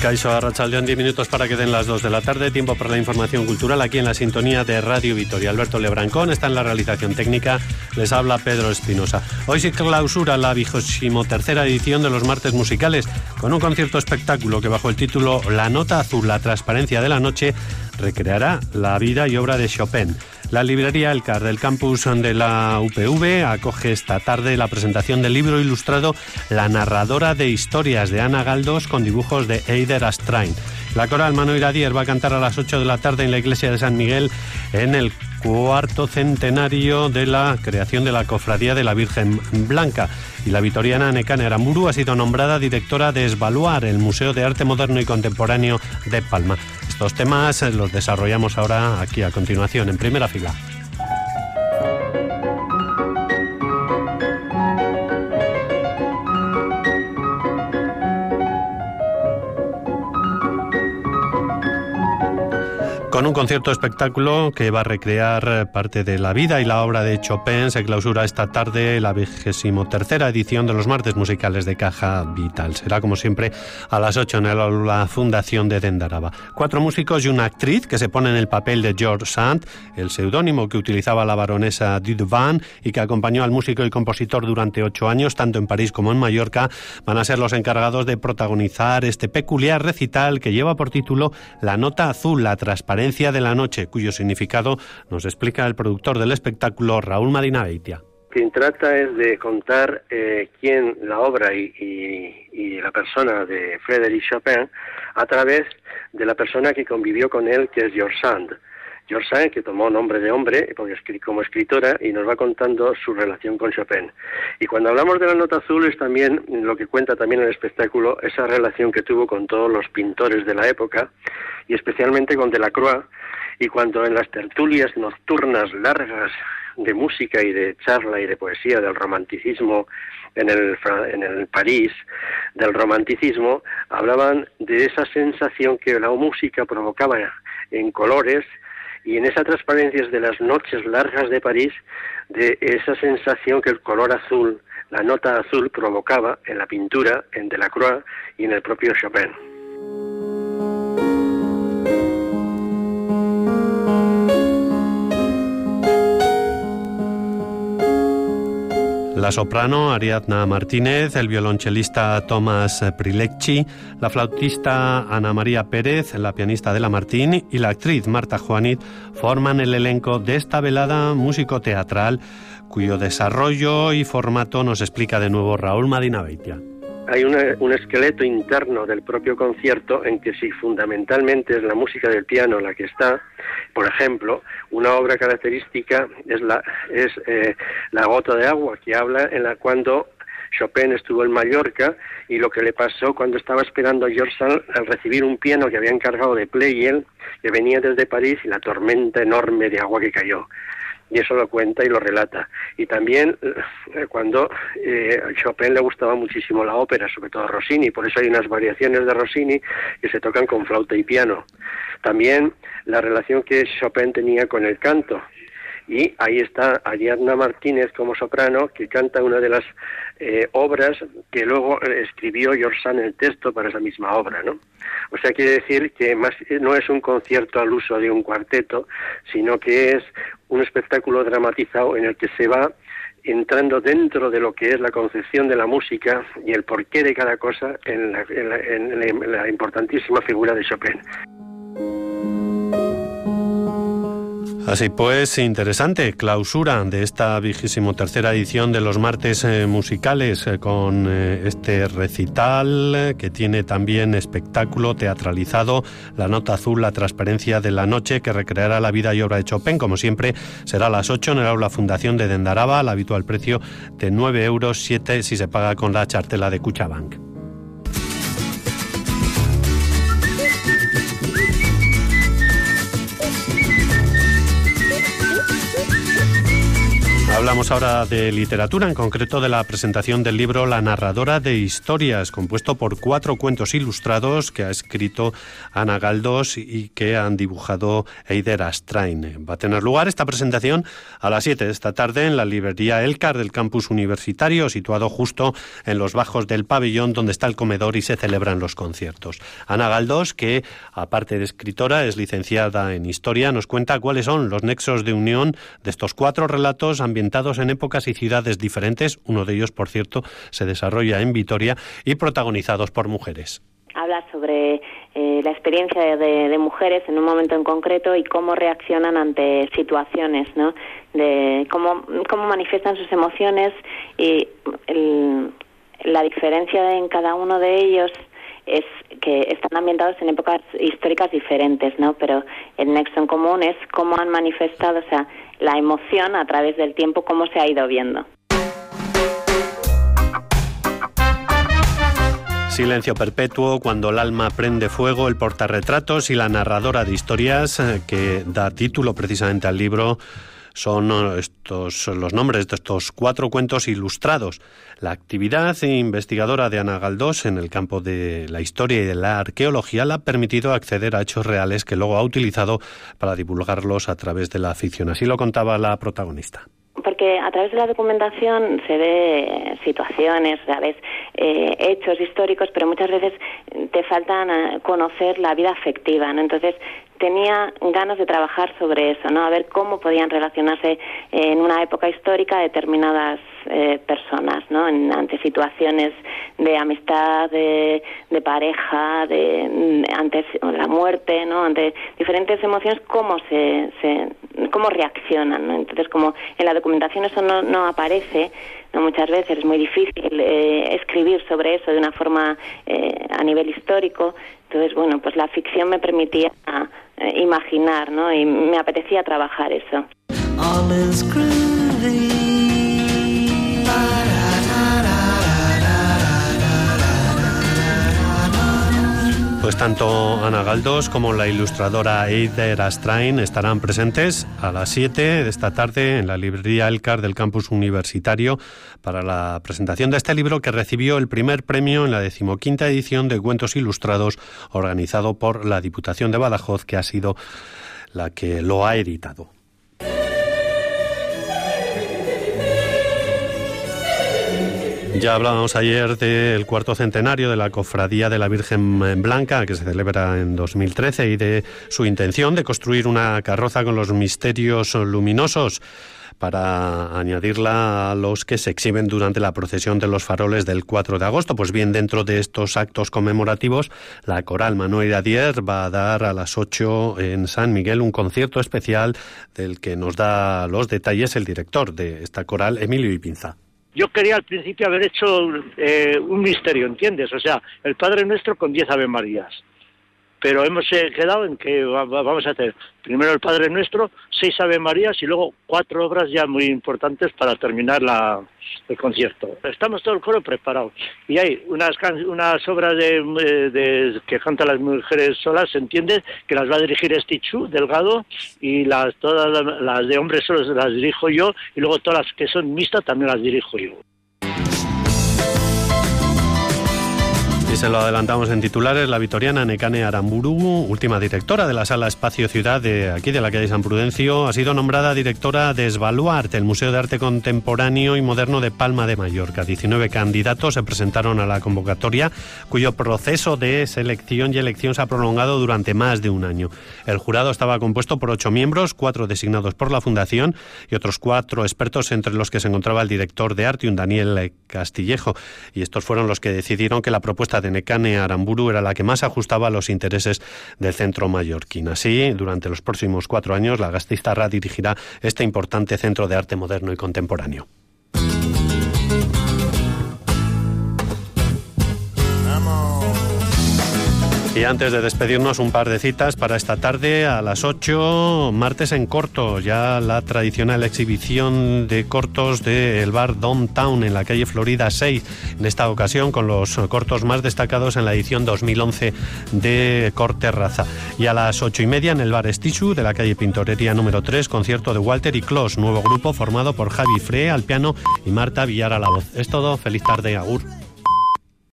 Kaixo, arratsaldeon, 10 minutos para que den las 2 de la tarde. Tiempo para la información cultural aquí en la sintonía de Radio Vitoria. Alberto Lebrancón está en la realización técnica. Les habla Pedro Espinosa. Hoy se clausura la 23ª edición de los Martes Musicales con un concierto espectáculo que bajo el título La Nota Azul, la transparencia de la noche recreará la vida y obra de Chopin. La librería Elcar del campus de la UPV acoge esta tarde la presentación del libro ilustrado La narradora de historias de Ana Galdós con dibujos de Eider Astrain. La coral Mano Iradier va a cantar a las 8 de la tarde en la iglesia de San Miguel en el 4º centenario de la creación de la Cofradía de la Virgen Blanca. Y la vitoriana Nekane Aramburu ha sido nombrada directora de Esvaluar, el Museo de Arte Moderno y Contemporáneo de Palma. Estos temas los desarrollamos ahora aquí a continuación, en primera fila. Con un concierto espectáculo que va a recrear parte de la vida y la obra de Chopin, se clausura esta tarde la 23ª edición de los Martes Musicales de Caja Vital. Será, como siempre, a las 8 en la Fundación de Dendaraba. 4 músicos y una actriz que se pone en el papel de George Sand, el seudónimo que utilizaba la baronesa Dudevant y que acompañó al músico y compositor durante 8 años, tanto en París como en Mallorca, van a ser los encargados de protagonizar este peculiar recital que lleva por título La Nota Azul, la transparencia de la noche, cuyo significado nos explica el productor del espectáculo, Raúl Madinaveitia. Quien trata es de contar quién la obra y la persona de Frédéric Chopin a través de la persona que convivió con él, que es George Sand. George Sand, que tomó nombre de hombre como escritora y nos va contando su relación con Chopin. Y cuando hablamos de la Nota Azul es también lo que cuenta también el espectáculo, esa relación que tuvo con todos los pintores de la época y especialmente con Delacroix, y cuando en las tertulias nocturnas largas de música y de charla y de poesía del romanticismo en el París del romanticismo, hablaban de esa sensación que la música provocaba en colores y en esa transparencia de las noches largas de París, de esa sensación que el color azul, la nota azul provocaba en la pintura, en Delacroix y en el propio Chopin. La soprano Ariadna Martínez, el violonchelista Tomás Prilecci, la flautista Ana María Pérez, la pianista Adela Martín y la actriz Marta Juanit forman el elenco de esta velada músico-teatral cuyo desarrollo y formato nos explica de nuevo Raúl Madinaveitia. Hay un esqueleto interno del propio concierto en que si fundamentalmente es la música del piano la que está, por ejemplo, una obra característica es la gota de agua, que habla cuando Chopin estuvo en Mallorca y lo que le pasó cuando estaba esperando a George Sand al recibir un piano que había encargado de Pleyel, que venía desde París, y la tormenta enorme de agua que cayó. Y eso lo cuenta y lo relata. Y también cuando a Chopin le gustaba muchísimo la ópera, sobre todo Rossini, por eso hay unas variaciones de Rossini que se tocan con flauta y piano. También la relación que Chopin tenía con el canto. Y ahí está Ariadna Martínez como soprano, que canta una de las obras que luego escribió George Sand en el texto para esa misma obra, ¿no? O sea, quiere decir que no es un concierto al uso de un cuarteto, sino que es un espectáculo dramatizado en el que se va entrando dentro de lo que es la concepción de la música y el porqué de cada cosa en la importantísima figura de Chopin. Así pues, interesante clausura de esta 23ª edición de los Martes Musicales con este recital que tiene también espectáculo teatralizado, La Nota Azul, la transparencia de la noche, que recreará la vida y obra de Chopin. Como siempre, será a las 8 en el aula Fundación de Dendaraba, al habitual precio de 9 euros, 7 si se paga con la chartela de Cuchabank. Hablamos ahora de literatura, en concreto de la presentación del libro La narradora de historias, compuesto por 4 cuentos ilustrados que ha escrito Ana Galdós y que han dibujado Eider Astrain. Va a tener lugar esta presentación a las 7 de esta tarde en la librería Elkar del campus universitario, situado justo en los bajos del pabellón donde está el comedor y se celebran los conciertos. Ana Galdós, que aparte de escritora es licenciada en Historia, nos cuenta cuáles son los nexos de unión de estos 4 relatos ambientados en épocas y ciudades diferentes. Uno de ellos, por cierto, se desarrolla en Vitoria y protagonizados por mujeres. Habla sobre la experiencia de mujeres en un momento en concreto y cómo reaccionan ante situaciones, ¿no? De cómo manifiestan sus emociones y la diferencia en cada uno de ellos es que están ambientados en épocas históricas diferentes, ¿no? Pero el nexo en común es cómo han manifestado, o sea, la emoción a través del tiempo, cómo se ha ido viendo. Silencio perpetuo, Cuando el alma prende fuego, El portarretratos y La narradora de historias, que da título precisamente al libro, son los nombres de estos 4 cuentos ilustrados. La actividad investigadora de Ana Galdós en el campo de la historia y de la arqueología le ha permitido acceder a hechos reales que luego ha utilizado para divulgarlos a través de la ficción. Así lo contaba la protagonista. Porque a través de la documentación se ve situaciones, ¿sabes? Hechos históricos, pero muchas veces te faltan conocer la vida afectiva, ¿no? Entonces tenía ganas de trabajar sobre eso, ¿no? A ver cómo podían relacionarse en una época histórica determinadas personas, ¿no? Ante situaciones de amistad, de pareja, ante la muerte, ¿no? Ante diferentes emociones, cómo reaccionan, ¿no? Entonces, como en la documentación eso no aparece, ¿no? Muchas veces es muy difícil escribir sobre eso de una forma a nivel histórico. Entonces, bueno, pues la ficción me permitía imaginar, ¿no? Y me apetecía trabajar eso. Pues tanto Ana Galdós como la ilustradora Eider Astrain estarán presentes a las 7 de esta tarde en la librería Elkar del campus universitario para la presentación de este libro que recibió el primer premio en la 15ª edición de Cuentos Ilustrados organizado por la Diputación de Badajoz, que ha sido la que lo ha editado. Ya hablábamos ayer del 4º centenario de la Cofradía de la Virgen Blanca, que se celebra en 2013, y de su intención de construir una carroza con los misterios luminosos para añadirla a los que se exhiben durante la procesión de los faroles del 4 de agosto. Pues bien, dentro de estos actos conmemorativos, la coral Manuel Iradier va a dar a las 8 en San Miguel un concierto especial del que nos da los detalles el director de esta coral, Emilio Ipinza. Yo quería al principio haber hecho un misterio, ¿entiendes? O sea, el Padre Nuestro con 10 Ave Marías. Pero hemos quedado en que vamos a hacer primero el Padre Nuestro, 6 Ave Marías y luego 4 obras ya muy importantes para terminar el concierto. Estamos todo el coro preparado. Y hay unas obras que cantan las mujeres solas, ¿se entiende? Que las va a dirigir Estichu Delgado, y todas las de hombres solos las dirijo yo, y luego todas las que son mixtas también las dirijo yo. Y se lo adelantamos en titulares, la vitoriana Nekane Aramburu, última directora de la Sala Espacio Ciudad de aquí de la calle San Prudencio, ha sido nombrada directora de Svaluart, el Museo de Arte Contemporáneo y Moderno de Palma de Mallorca. 19 candidatos se presentaron a la convocatoria, cuyo proceso de selección y elección se ha prolongado durante más de un año. El jurado estaba compuesto por 8 miembros, 4 designados por la Fundación y otros 4 expertos, entre los que se encontraba el director de arte, un Daniel Castillejo. Y estos fueron los que decidieron que la propuesta de Nekane Aramburu era la que más ajustaba a los intereses del centro mallorquín. Así, durante los próximos 4 años, la gasteiztarra dirigirá este importante centro de arte moderno y contemporáneo. Y antes de despedirnos, un par de citas para esta tarde a las 8, martes en corto, ya la tradicional exhibición de cortos del bar Downtown en la calle Florida 6, en esta ocasión con los cortos más destacados en la edición 2011 de Corte Raza. Y a las 8:30 en el bar Estichu de la calle Pintorería número 3, concierto de Walter y Clos, nuevo grupo formado por Javi Free al piano y Marta Villar a la voz. Es todo, feliz tarde, agur.